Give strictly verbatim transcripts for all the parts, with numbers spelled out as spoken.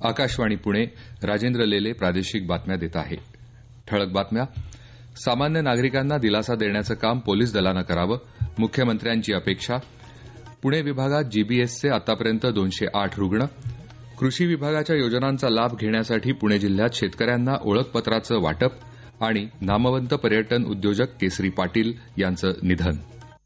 आकाशवाणी पुणे. राजेंद्र लेले प्रादेशिक बातम्या देत आहे. ठळक बातम्या. सामान्य नागरिकांना दिलासा देण्याचं काम पोलीस दलानं करावं, मुख्यमंत्र्यांची अपेक्षा. पुणे विभागात जीबीएसचे आतापर्यंत दोनशे आठ रुग्ण. कृषी विभागाच्या योजनांचा लाभ घेण्यासाठी पुणे जिल्ह्यात शेतकऱ्यांना ओळखपत्राचं वाटप आणि नामवंत पर्यटन उद्योजक केसरी पाटील यांचं निधन.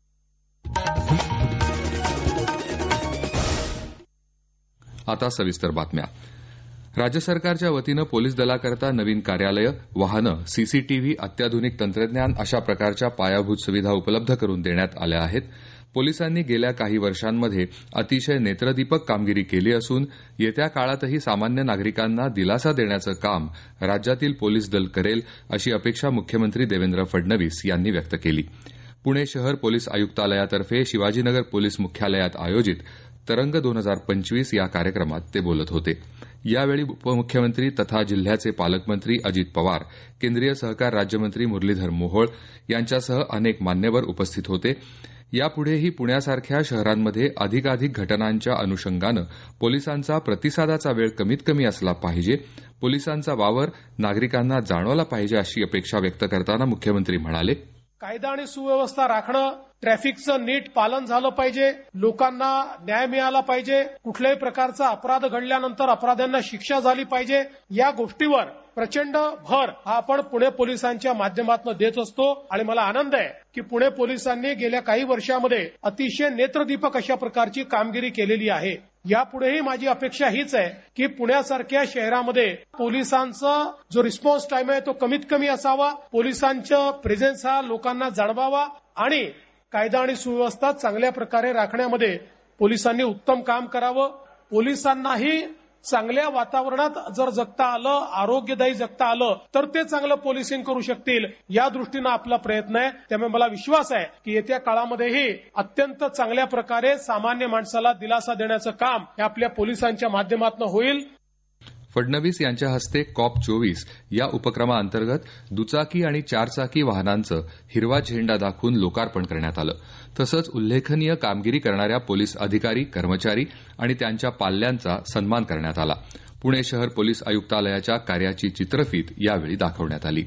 आता सविस्तर बातम्या. राज्य सरकारच्या वतीनं पोलीस दलाकरता नवीन कार्यालयं, वाहनं, सीसीटीव्ही, अत्याधुनिक तंत्रज्ञान अशा प्रकारच्या पायाभूत सुविधा उपलब्ध करून देण्यात आल्या आहेत. पोलिसांनी गेल्या काही वर्षांमध्ये अतिशय नेत्रदीपक कामगिरी केली असून येत्या काळातही सामान्य नागरिकांना दिलासा देण्याचं काम राज्यातील पोलीस दल करेल अशी अपेक्षा मुख्यमंत्री देवेंद्र फडणवीस यांनी व्यक्त केली. पुणे शहर पोलीस आयुक्तालयातर्फे शिवाजीनगर पोलीस मुख्यालयात आयोजित तरंग दोन हजार पंचवीस या कार्यक्रमात ते बोलत होते. यावेळी उपमुख्यमंत्री तथा जिल्ह्याचे पालकमंत्री अजित पवार, केंद्रीय सहकार राज्यमंत्री मुरलीधर मोहोळ यांच्यासह अनेक मान्यवर उपस्थित होते. यापुढेही पुण्यासारख्या शहरांमध्ये अधिकाधिक घटनांच्या अनुषंगानं पोलिसांचा प्रतिसादाचा वेळ कमीत कमी असला पाहिजे, पोलिसांचा वावर नागरिकांना जाणवला पाहिजे अशी अपेक्षा व्यक्त करताना मुख्यमंत्री म्हणाले, कायदा आणि सुव्यवस्था राखणं, ट्रॅफिकचं नीट पालन झालं पाहिजे, लोकांना न्याय मिळाला पाहिजे, कुठल्याही प्रकारचा अपराध घडल्यानंतर अपराध्यांना शिक्षा झाली पाहिजे, या गोष्टीवर प्रचंड भर हा आपण पुणे पोलिसांच्या माध्यमातून देत असतो आणि मला आनंद आहे की पुणे पोलिसांनी गेल्या काही वर्षामध्ये अतिशय नेत्रदीपक अशा प्रकारची कामगिरी केलेली आहे. यापुढेही माझी अपेक्षा हीच आहे की पुण्यासारख्या शहरामध्ये पोलिसांचा जो रिस्पॉन्स टाइम आहे तो कमीत कमी असावा, पोलिसांचं प्रेझेन्स हा लोकांना जाणवावा आणि कायदा आणि सुव्यवस्था चांगल्या प्रकारे राखण्यामध्ये पोलिसांनी उत्तम काम करावं. पोलिसांनाही चांगल्या वातावरणात जर जगता आलं, आरोग्यदायी जगता आलं तर ते चांगलं पोलिसिंग करू शकतील, या दृष्टीनं आपला प्रयत्न आहे. त्यामुळे मला विश्वास आहे की येत्या काळामध्येही अत्यंत चांगल्या प्रकारे सामान्य माणसाला दिलासा देण्याचं काम हे आपल्या पोलिसांच्या माध्यमातून होईल. फडणवीस यांच्या हस्ते कॉप चोवीस या उपक्रमाअंतर्गत दुचाकी आणि चारचाकी वाहनांचं हिरवा झेंडा दाखवून लोकार्पण करण्यात आलं. तसंच उल्लेखनीय कामगिरी करणाऱ्या पोलीस अधिकारी, कर्मचारी आणि त्यांच्या पाल्यांचा सन्मान करण्यात आला. पुणे शहर पोलीस आयुक्तालयाच्या कार्याची चित्रफीत यावेळी दाखवण्यात आली.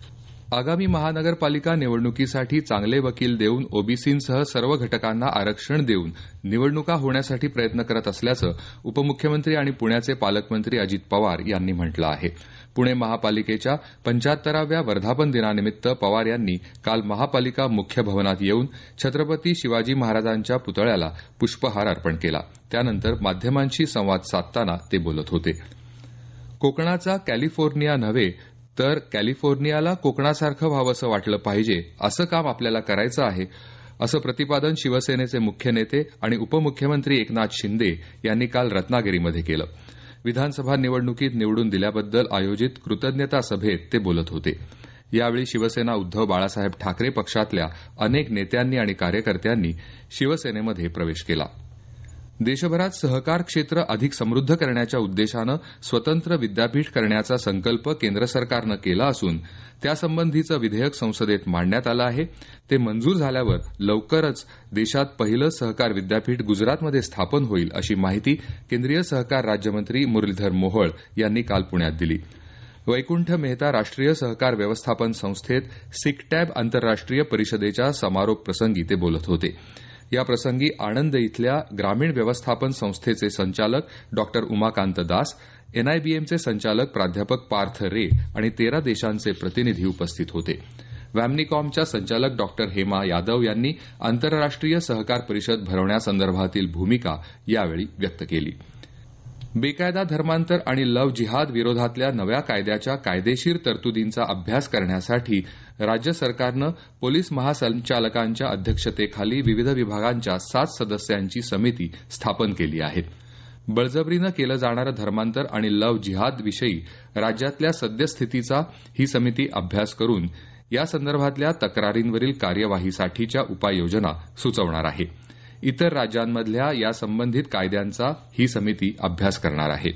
आगामी महानगरपालिका निवडणुकीसाठी चांगले वकील देऊन ओबीसींसह सर्व घटकांना आरक्षण देऊन निवडणुका होण्यासाठी प्रयत्न करत असल्याचं उपमुख्यमंत्री आणि पुण्याचे पालकमंत्री अजित पवार यांनी म्हटलं आहे. पुणे महापालिकेच्या पंच्याहत्तराव्या वर्धापन दिनानिमित्त पवार यांनी काल महापालिका मुख्य भवनात येऊन छत्रपती शिवाजी महाराजांच्या पुतळ्याला पुष्पहार अर्पण केला. त्यानंतर माध्यमांशी संवाद साधताना ते बोलत होते. कोकणाचा कॅलिफोर्निया नव्हे तर कॅलिफोर्नियाला कोकणासारखं व्हावंसं वाटलं पाहिजे, असं काम आपल्याला करायचं आहे, असं प्रतिपादन शिवसेनेचे मुख्य नेते आणि उपमुख्यमंत्री एकनाथ शिंदे यांनी काल रत्नागिरीमध्ये केलं. विधानसभा निवडणुकीत निवडून दिल्याबद्दल आयोजित कृतज्ञता सभेत ते बोलत होते. यावेळी शिवसेना उद्धव बाळासाहेब ठाकरे पक्षातल्या अनेक नेत्यांनी आणि कार्यकर्त्यांनी शिवसेनेमध्ये प्रवेश केला. देशभरात सहकार क्षेत्र अधिक समृद्ध करण्याच्या उद्देशानं स्वतंत्र विद्यापीठ करण्याचा संकल्प केंद्र सरकारनं केला असून त्यासंबंधीचं विधेयक संसदेत मांडण्यात आलं आहे. ते मंजूर झाल्यावर लवकरच देशात पहिलं सहकार विद्यापीठ गुजरातमध्ये स्थापन होईल अशी माहिती केंद्रीय सहकार राज्यमंत्री मुरलीधर मोहोळ यांनी काल पुण्यात दिली. वैकुंठ मेहता राष्ट्रीय सहकार व्यवस्थापन संस्थेत सिकटॅब आंतरराष्ट्रीय परिषदेच्या समारोप प्रसंगी ते बोलत होते. या प्रसंगी आणंद इथल्या ग्रामीण व्यवस्थापन संस्थेचे संचालक डॉक्टर उमाकांत दास, एनआयबीएमचे संचालक प्राध्यापक पार्थ रे आणि तेरा देशांचे प्रतिनिधी उपस्थित होते. वॅमनिकॉमच्या संचालक डॉक्टर हेमा यादव यांनी आंतरराष्ट्रीय सहकार परिषद भरवण्यासंदर्भातील भूमिका यावेळी व्यक्त केली. बेकायदा धर्मांतर आणि लव्ह जिहाद विरोधातल्या नव्या कायद्याच्या कायदेशीर तरतुदींचा अभ्यास करण्यासाठी राज्य सरकारनं पोलीस महासंचालकांच्या अध्यक्षतेखाली विविध विभागांच्या सात सदस्यांची समिती स्थापन केली आहे. बळजबरीनं केलं जाणारं धर्मांतर आणि लव्ह जिहाद विषयी राज्यातल्या सद्यस्थितीचा ही समिती अभ्यास करून यासंदर्भातल्या तक्रारींवरील कार्यवाहीसाठीच्या उपाययोजना सुचवणार आहे. इतर राज्यांमधल्या यासंबंधित कायद्यांचा ही समिती अभ्यास करणार आहे.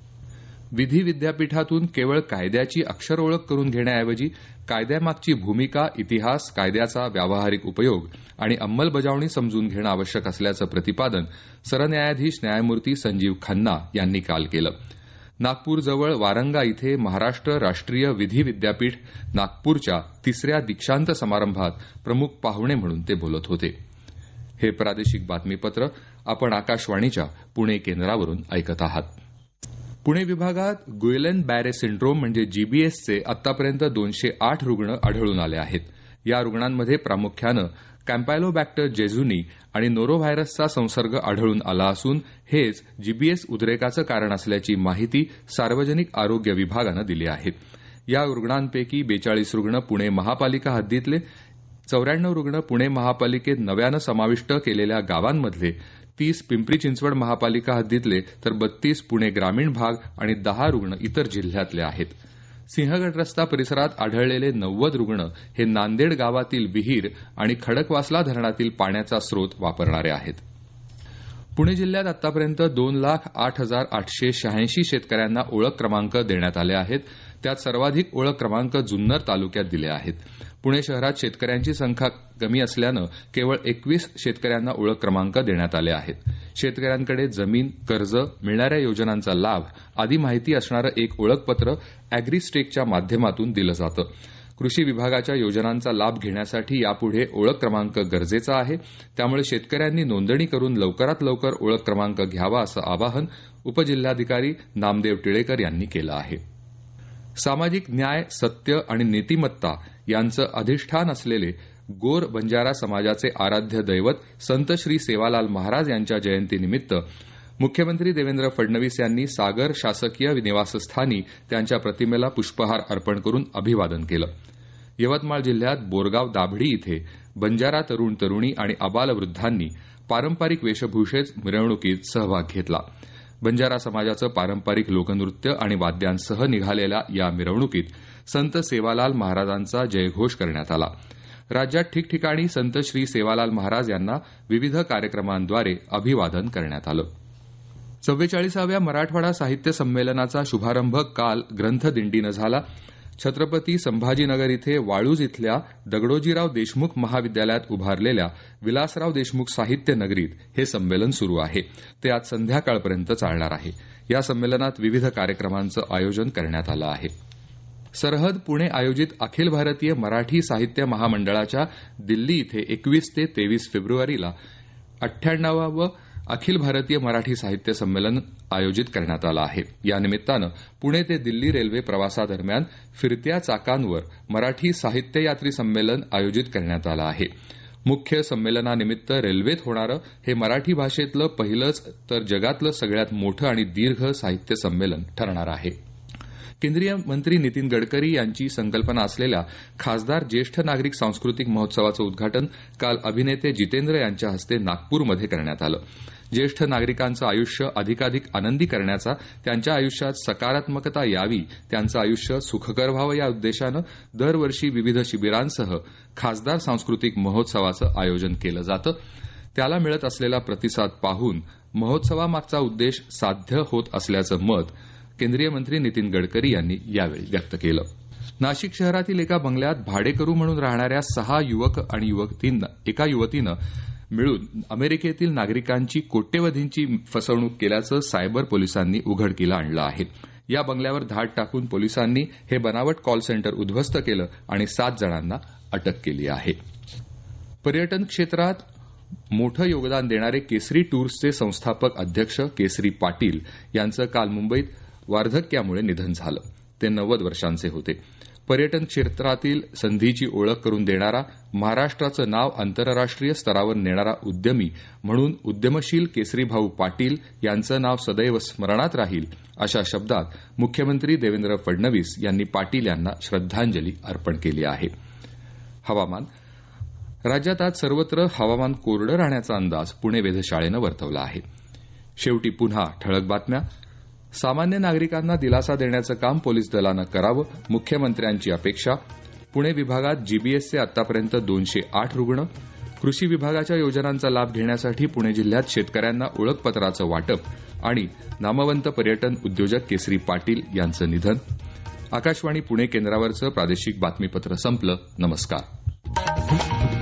विधी विद्यापीठातून केवळ कायद्याची अक्षर ओळख करून घेण्याऐवजी कायद्यामागची भूमिका, इतिहास, कायद्याचा व्यावहारिक उपयोग आणि अंमलबजावणी समजून घेणं आवश्यक असल्याचं प्रतिपादन सरन्यायाधीश न्यायमूर्ती संजीव खन्ना यांनी काल केलं. नागपूरजवळ वारंगा इथे महाराष्ट्र राष्ट्रीय विधी विद्यापीठ नागपूरच्या तिसऱ्या दीक्षांत समारंभात प्रमुख पाहुणे म्हणून ते बोलत होते. हे प्रादेशिक बातमीपत्र आपण आकाशवाणीच्या पुणे केंद्रावरून ऐकत आहात. पुणे विभागात गुयलेन बॅरे सिंड्रोम म्हणजे जीबीएसचे आतापर्यंत दोनशे आठ रुग्ण आढळून आले आहेत. या रुग्णांमध्ये प्रामुख्यानं कॅम्पायलोबॅक्टर जेझुनी आणि नोरोव्हायरसचा संसर्ग आढळून आला असून हेच जीबीएस उद्रेकाचं कारण असल्याची माहिती सार्वजनिक आरोग्य विभागानं दिली आहे. या रुग्णांपैकी बेचाळीस रुग्ण पुणे महापालिका हद्दीतले, चौऱ्याण्णव रुग्ण पुणे महापालिकेत नव्यानं समाविष्ट केलेल्या गावांमधले, तीस पिंपरी चिंचवड महापालिका हद्दीतले तर बत्तीस पुणे ग्रामीण भाग आणि दहा रुग्ण इतर जिल्ह्यातले आहेत. सिंहगड रस्ता परिसरात आढळलेले नव्वद रुग्ण हे नांदेड गावातील विहीर आणि खडकवासला धरणातील पाण्याचा स्रोत वापरणारे आहेत. पुणे जिल्ह्यात आतापर्यंत दोन लाख आठ हजार आठशे शहाऐंशी शेतकऱ्यांना ओळख क्रमांक देण्यात आले आहेत. त्यात सर्वाधिक ओळख क्रमांक जुन्नर तालुक्यात दिले आहेत. पुणे शहरात शेतकऱ्यांची संख्या कमी असल्यानं केवळ एकवीस शेतकऱ्यांना ओळख क्रमांक देण्यात आले आहेत. शेतकऱ्यांकडे जमीन, कर्ज, मिळणाऱ्या योजनांचा लाभ आदी माहिती असणारं एक ओळखपत्र अॅग्रीस्टेकच्या माध्यमातून दिलं जातं. कृषी विभागाच्या योजनांचा लाभ घेण्यासाठी यापुढे ओळख क्रमांक गरजेचा आहे. त्यामुळे शेतकऱ्यांनी नोंदणी करून लवकरात लवकर ओळख क्रमांक घ्यावा असं आवाहन उपजिल्हाधिकारी नामदेव टिळेकर यांनी केलं आहे. सामाजिक न्याय, सत्य आणि नीतिमत्ता यांचं अधिष्ठान असलेले गोर बंजारा समाजाचे आराध्य दैवत संत श्री सेवालाल महाराज यांच्या जयंतीनिमित्त मुख्यमंत्री देवेंद्र फडणवीस यांनी सागर शासकीय निवासस्थानी त्यांच्या प्रतिमेला पुष्पहार अर्पण करून अभिवादन केलं. यवतमाळ जिल्ह्यात बोरगाव दाभडी इथे बंजारा तरुण तरुणी आणि आबालवृद्धांनी पारंपरिक वेशभूषेत मिरवणुकीत सहभाग घेतला. बंजारा समाजाचं पारंपरिक लोकनृत्य आणि वाद्यांसह निघालेल्या या मिरवणुकीत संत सेवालाल महाराजांचा जयघोष करण्यात आला. राज्यात ठिकठिकाणी संत श्री सेवालाल महाराज यांना विविध कार्यक्रमांद्वारे अभिवादन करण्यात आलं. चव्वेचाळीसाव्या मराठवाडा साहित्य संमेलनाचा शुभारंभ काल ग्रंथदिंडीनं झाला. छत्रपती संभाजीनगर इथे वाळूज इथल्या दगडोजीराव देशमुख महाविद्यालयात उभारलेल्या विलासराव देशमुख साहित्य नगरीत हे संमेलन सुरू आहे. ते आज संध्याकाळपर्यंत चालणार आहे. या संमेलनात विविध कार्यक्रमांचं आयोजन करण्यात आलं आहे. सरहद पुणे आयोजित अखिल भारतीय मराठी साहित्य महामंडळाच्या दिल्ली इथे एकवीस ते तेवीस फेब्रुवारीला अठ्ठ्याण्णवावं अखिल भारतीय मराठी साहित्य संमेलन आयोजित करण्यात आलं आहे. या निमित्तानं पुणे ते दिल्ली रेल्वे प्रवासादरम्यान फिरत्या चाकांवर मराठी साहित्य यात्री संमेलन आयोजित करण्यात आलं आहे. मुख्य संमेलनानिमित्त रेल्वेत होणारं हे मराठी भाषेतलं पहिलंच तर जगातलं सगळ्यात मोठं आणि दीर्घ साहित्य संमेलन ठरणार आहे. केंद्रीय मंत्री नितीन गडकरी यांची संकल्पना असलेल्या खासदार ज्येष्ठ नागरिक सांस्कृतिक महोत्सवाचं उद्घाटन काल अभिनेते जितेंद्र यांच्या हस्ते नागपूरमध्ये करण्यात आलं. ज्येष्ठ नागरिकांचं आयुष्य अधिकाधिक आनंदी करण्याचा, त्यांच्या आयुष्यात सकारात्मकता यावी, त्यांचं आयुष्य सुखकर व्हावं या उद्देशानं दरवर्षी विविध शिबिरांसह खासदार सांस्कृतिक महोत्सवाचं आयोजन केलं जातं. त्याला मिळत असलेला प्रतिसाद पाहून महोत्सवामागचा उद्देश साध्य होत असल्याचं मत केंद्रीय मंत्री नितीन गडकरी यांनी यावेळी व्यक्त केलं. नाशिक शहरातील एका बंगल्यात भाडेकरू म्हणून राहणाऱ्या सहा युवक आणि एका युवतीनं मिळून अमेरिकेतील नागरिकांची कोट्यवधींची फसवणूक केल्याचं सायबर पोलिसांनी उघडकीला आणलं आहे. या बंगल्यावर धाड टाकून पोलिसांनी हे बनावट कॉल सेंटर उद्ध्वस्त केलं आणि सात जणांना अटक केली आहे. पर्यटन क्षेत्रात मोठं योगदान देणारे केसरी टूर्सचे संस्थापक अध्यक्ष केसरी पाटील यांचं काल मुंबईत वार्धक्यामुळे निधन झालं. ते नव्वद वर्षांचे होते. पर्यटन क्षेत्रातील संधीची ओळख करून देणारा, महाराष्ट्राचं नाव आंतरराष्ट्रीय स्तरावर नेणारा उद्यमी म्हणून उद्यमशील केसरीभाऊ पाटील यांचं नाव सदैव स्मरणात राहील अशा शब्दात मुख्यमंत्री देवेंद्र फडणवीस यांनी पाटील यांना श्रद्धांजली अर्पण केली आहे. हवामान. राज्यात आज सर्वत्र हवामान कोरडं राहण्याचा अंदाज पुणे वेधशाळेनं वर्तवला आहे. शेवटी पुन्हा ठळक बातम्या. सामान्य नागरिकांना दिलासा देण्याचं काम पोलीस दलानं करावं, मुख्यमंत्र्यांची अपेक्षा. पुणे विभागात जीबीएसचे आतापर्यंत दोनशे आठ रुग्ण. कृषी विभागाच्या योजनांचा लाभ घेण्यासाठी पुणे जिल्ह्यात शेतकऱ्यांना ओळखपत्राचं वाटप. आणि नामवंत पर्यटन उद्योजक केसरी पाटील यांचं निधन. आकाशवाणी पुणे केंद्रावरचं प्रादेशिक बातमीपत्र संपलं. नमस्कार.